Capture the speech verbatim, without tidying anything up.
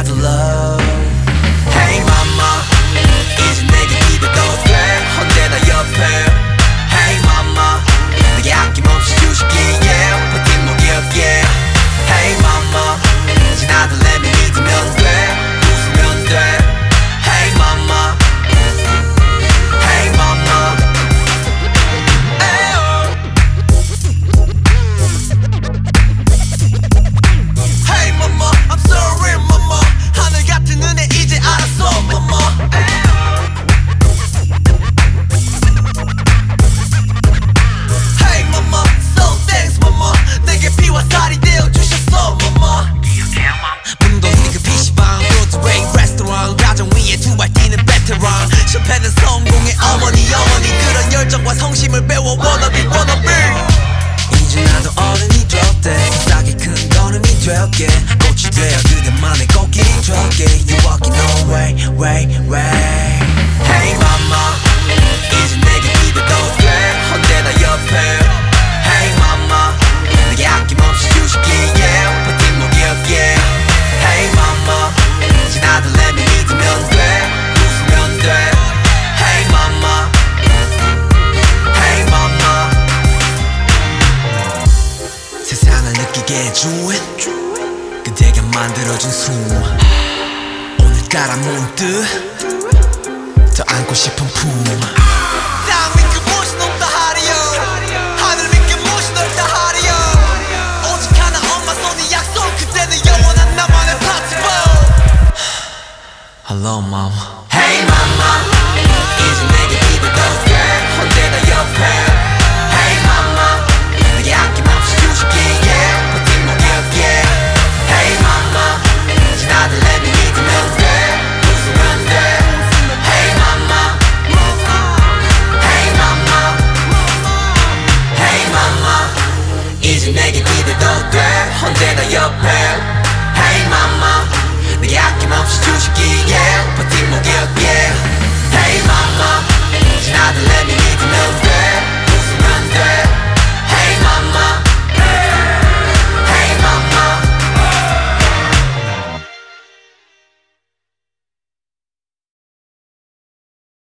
나도 love. Hey mama, 이제 내게 기대도 돼 언제나 옆에. Hey mama, 내게 아낌없이 주시기에 버틴 목욕에. Hey mama, 이제 나도 let me 믿으면 돼 웃으면 돼. Hey mama, hey mama. Hey mama, I'm sorry mama. 하늘 같은 은혜 이제 알았어 mama. Hey mama, so thanks mama. 내게 피와 살이 되어주셨어 mama. 문도 그 피시방 브로드웨이 레스토랑 가정 위에 두 발 뛰는 베테랑. 실패는 성공의 어머니 어머니 그런 열정과 성심을 배워 wannabe wannabe. 이제 나도 어른이 되었대 싸게 큰 걸음이 되었게 꽃이 되어 그대만의 꽃길이 되었게. You walking no way way way. Hey mama, 이제 내게 기대도 돼 언제나 옆에. Hey mama, 내게 아낌없이 주시기에 버틴 목욕에. Hey mama, 이제 나도 let me 믿으면 돼 웃으면 돼. Hey mama, hey mama. 세상을 느끼게 해준 그대가 만들어준 숨. 오늘따라 문득 더 안고 싶은 품. 땅 위 그곳이 높다 하리요 하늘 위 그곳이 넓다 하리요. 오직 하나 엄마 손이 약속 그때는 영원한 나만의 파티보. Hello mom. Hey mama, 이제 내게 기대도 돼 언제나 옆에. Hey mama, 내게 아낌없이 주시기에 버틴 목욕에. Hey mama, 이제 나도 let me 믿으면 돼 웃으면 돼. Hey mama, hey mama, hey mama, 이제 내게 기대도 돼 언제나 옆에. Hey mama, 내게 아낌없이 주시기에